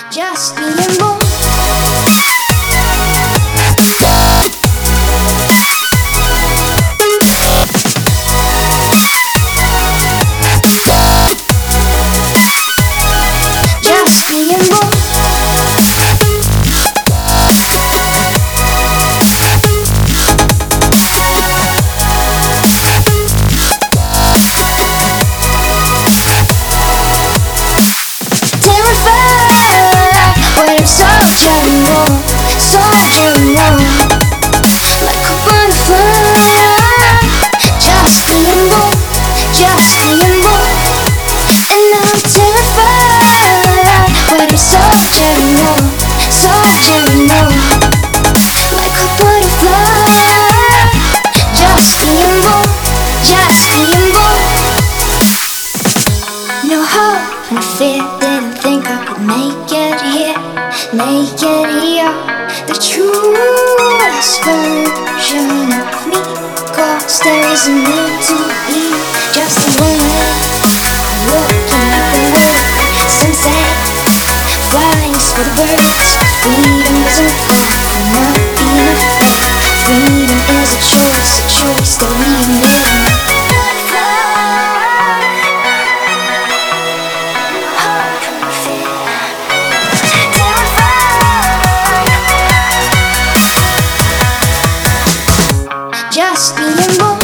Just being born. Just being born. Terrified when I'm so genuine, so genuine, like a butterfly. Just being born, just being born. And I'm terrified when I'm so genuine, like a butterfly. Just being born, just being born. No hope and fear, didn't think I could make it here, make it here. The truest version of me, 'cause there isn't need to be just a woman looking at the world. Sunset, flies for the birds. Freedom doesn't come from not being afraid. Freedom is a choice that we made. Just being born.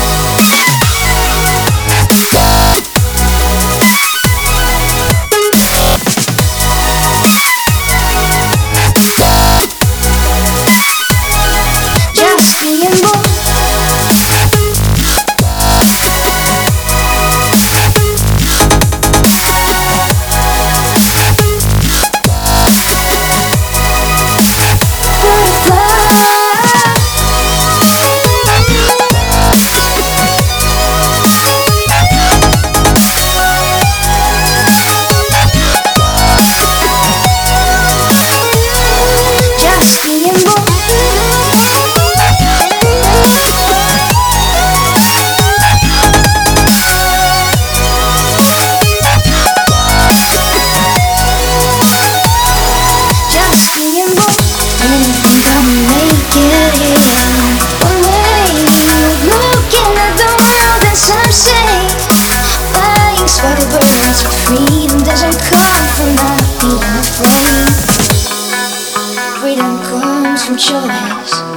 Just being born. For the birds, freedom doesn't come from not being afraid. Freedom comes from choice.